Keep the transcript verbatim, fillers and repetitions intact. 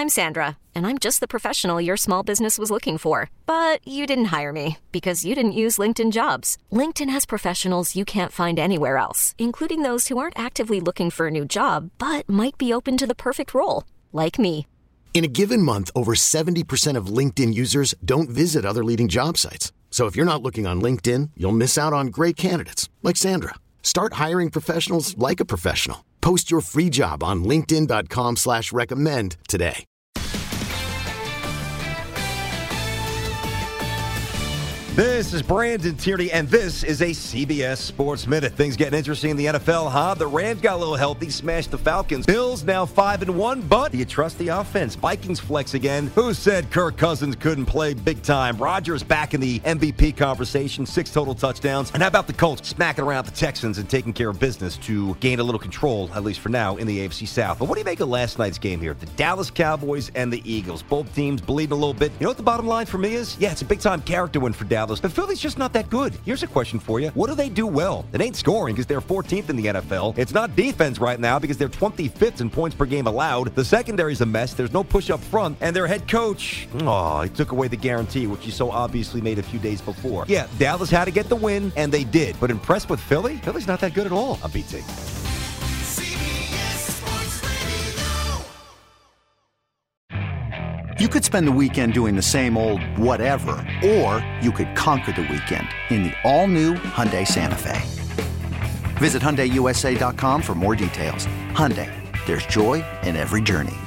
I'm Sandra, and I'm just the professional your small business was looking for. But you didn't hire me because you didn't use LinkedIn Jobs. LinkedIn has professionals you can't find anywhere else, including those who aren't actively looking for a new job, but might be open to the perfect role, like me. In a given month, over seventy percent of LinkedIn users don't visit other leading job sites. So if you're not looking on LinkedIn, you'll miss out on great candidates like Sandra. Start hiring professionals like a professional. Post your free job on linkedin.com slash recommend today. This is Brandon Tierney, and this is a C B S Sports Minute. Things getting interesting in the N F L, huh? The Rams got a little healthy, smashed the Falcons. Bills now five and one, but do you trust the offense? Vikings flex again. Who said Kirk Cousins couldn't play big time? Rodgers back in the M V P conversation, six total touchdowns. And how about the Colts smacking around the Texans and taking care of business to gain a little control, at least for now, in the A F C South? But what do you make of last night's game here? The Dallas Cowboys and the Eagles. Both teams bleeding a little bit. You know what the bottom line for me is? Yeah, it's a big-time character win for Dallas. But Philly's just not that good. Here's a question for you. What do they do well? It ain't scoring because they're fourteenth in the N F L. It's not defense right now because they're twenty-fifth in points per game allowed. The secondary's a mess. There's no push up front. And their head coach, oh, he took away the guarantee, which he so obviously made a few days before. Yeah, Dallas had to get the win, and they did. But impressed with Philly? Philly's not that good at all. I'm B T. You could spend the weekend doing the same old whatever, or you could conquer the weekend in the all-new Hyundai Santa Fe. Visit Hyundai U S A dot com for more details. Hyundai, there's joy in every journey.